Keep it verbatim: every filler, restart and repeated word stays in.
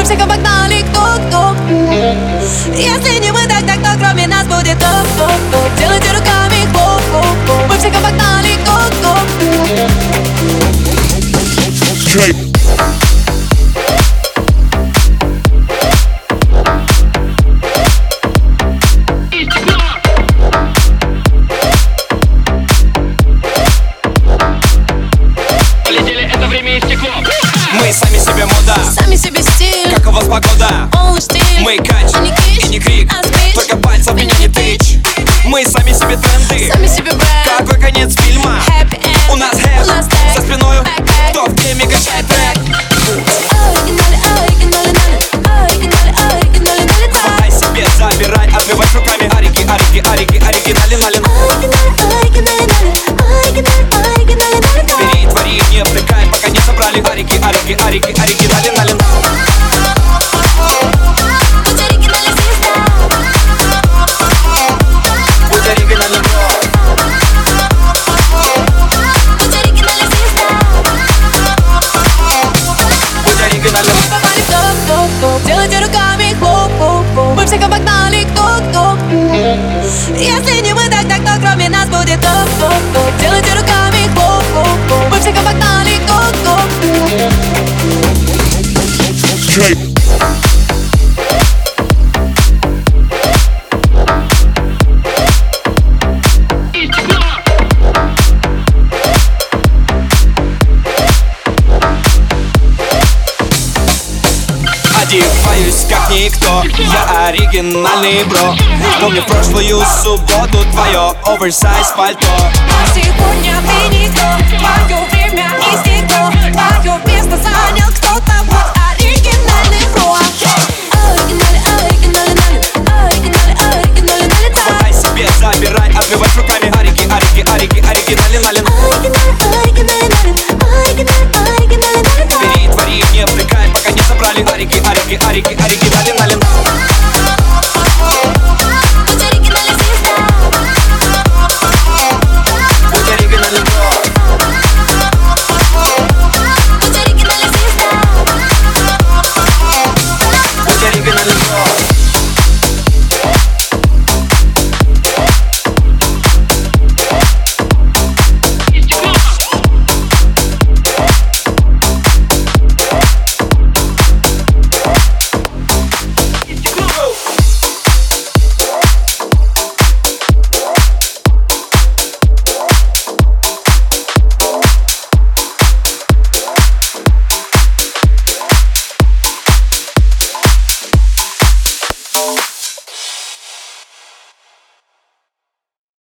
всех обогнали, кто-кто. Если не мы, тогда кто кроме нас будет топ-топ-топ. Делайте руками хлоп-хлоп-хлоп. Мы всех обогнали, кто-кто. Мы сами себе мода, сами себе стиль. как у вас погода? Он лишь стиль. Мы кач, а не кич, и не крик, а спич. только пальцем меня не тычь. Мы сами себе тренды, сами себе бренд. какой конец фильма? Happy end. У нас хэп, У нас тэк. за спиною Бэк-бэк. кто в теме качает трек. Оригинали, оригинали, нали. Оригинали, оригинали, нали. Хватай себе, забирай, отбивай руками. Арики, арики, арики, оригинали, налин. Оригинали, оригинали, нали. Оригинали, оригинали, нали. Бери, твори, не втыкай, пока не собрали. Арики, арики, арики, оригинали, налин. Будь оригинальной звезда. Будь оригинальным, бро. Будь оригинальной звезда. Будь оригинальным. Мы попали в топ-топ-топ. Делайте руками хлоп-хлоп-хлоп. Мы всех обогнали, кто-кто. Если не мы, тогда кто кроме нас будет топ-топ-топ. Делайте руками хлоп-хлоп-хлоп. Мы всех обогнали, кто-кто. Одеваюсь как никто, я оригинальный бро. Помню прошлую субботу твое оверсайз пальто. А сегодня ты никто. Мое время.